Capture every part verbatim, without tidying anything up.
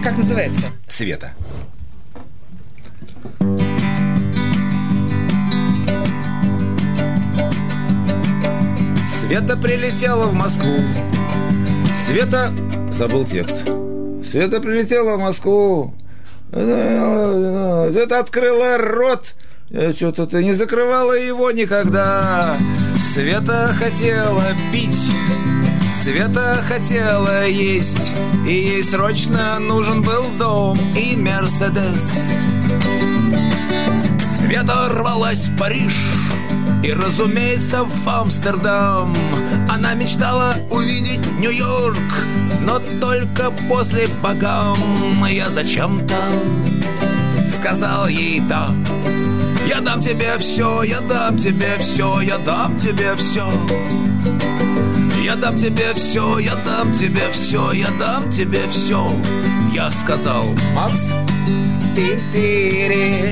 как называется? Света. Света прилетела в Москву. Света... Забыл текст. Света прилетела в Москву. Света открыла рот. Что-то ты не закрывала его никогда. Света хотела пить. Света хотела есть. И ей срочно нужен был дом и Мерседес. Света рвалась в Париж и, разумеется, в Амстердам. Она мечтала увидеть Нью-Йорк, но только после Багам. Я зачем-то сказал ей да. Я дам тебе все, я дам тебе все, я дам тебе все. Я дам тебе все, я дам тебе все, я дам тебе все. Я сказал: Макс, ты-ты-ре.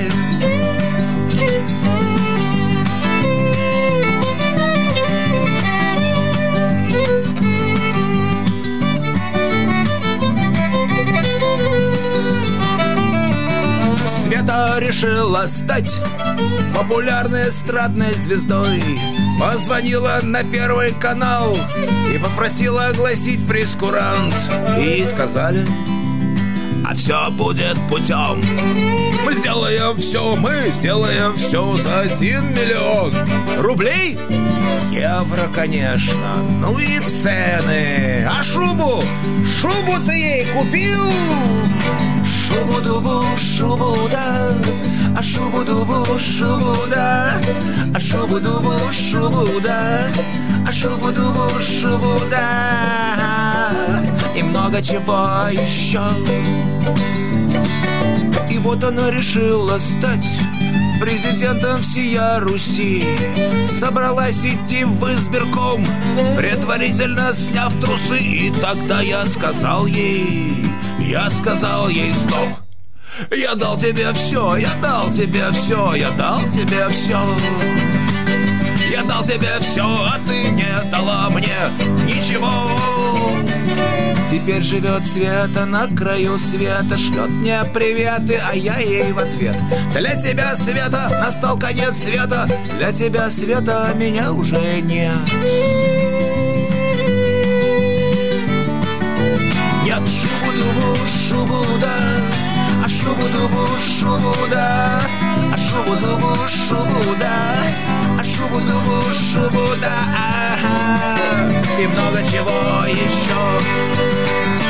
Света решила стать популярной эстрадной звездой. Позвонила на Первый канал и попросила огласить прейскурант. И ей сказали: а все будет путем. Мы сделаем все, мы сделаем все за один миллион рублей. Евро, конечно. Ну и цены. А шубу? Шубу ты ей купил? Шубу-дубу, шубу-да. А шубу-дубу, шубу-да. А шубу-дубу, шубу-да. А шубу-дубу, шубу-да. И много чего еще. И вот она решила стать президентом всея Руси. Собралась идти в избирком, предварительно сняв трусы. И тогда я сказал ей, я сказал ей: стоп. Я дал тебе все, я дал тебе все, я дал тебе все. Я дал тебе все, а ты не дала мне ничего. Теперь живет Света на краю света, шлет мне приветы, а я ей в ответ: для тебя, Света, настал конец света. Для тебя, Света, меня уже нет. Нет, шубу-дубу, шубу-да. А шубу-дубу, шубу-да. А шубу-дубу, шубу-да. А шубу-дубу, шубу-да. И много чего еще.